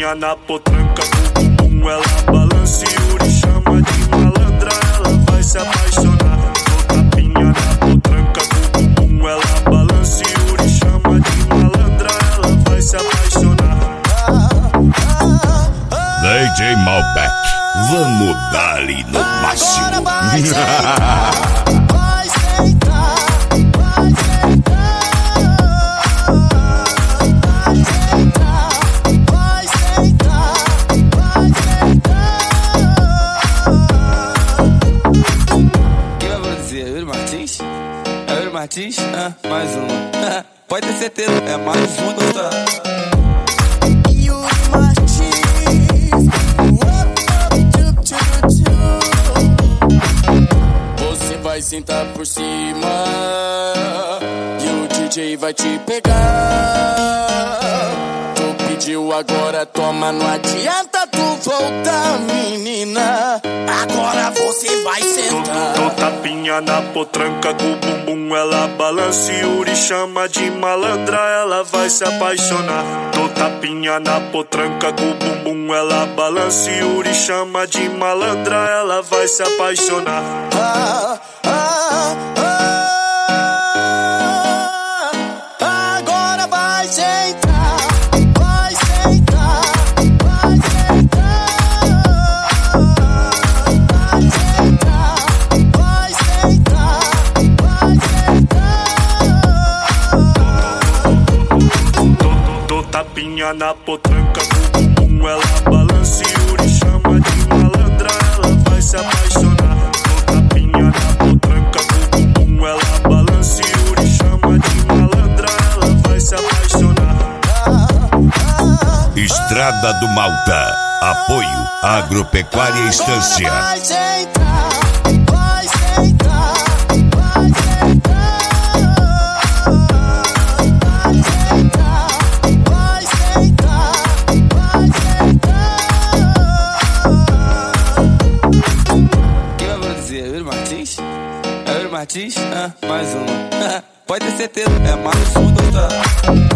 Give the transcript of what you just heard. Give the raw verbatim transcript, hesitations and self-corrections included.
tapinha na potranca do bumbum, ela balança e Yuri chama de malandra, ela vai se apaixonar. Dou tapinha na potranca do bumbum, ela balança e Yuri chama de malandra, ela vai se apaixonar. D J Malbec, vamos dar-lhe no máximo. Martins, ah, mais um. Pode ter certeza, é mais um do tá? Yuri Martins. Você vai sentar por cima e o D J vai te pegar. Tu pediu agora, toma, não adianta tu voltar, menina. Agora você vai sentar. Dou tapinha na potranca com o bumbum, ela balança e Yuri chama de malandra, ela vai se apaixonar. Dou tapinha na potranca com o bumbum, ela balança e Yuri chama de malandra, ela vai se apaixonar. Ah, ah, ah, agora vai sentar, vai sentar, vai sentar, vai sentar, vai sentar. Dou tapinha na potranca do bumbum, ela balança e Yuri chama de malandra, ela vai se apaixonar. Dou tapinha na potranca do bumbum, ela balança e Yuri chama de malandra, ela vai se apaixonar. Estrada do Malta, apoio Agropecuária Estância. Vai sentar, vai sentar, vai sentar, vai sentar, vai sentar. Quem vai produzir? Yuri Martins? É Yuri Martins? Ah, mais um. Pode ter certeza, é mais um do tá?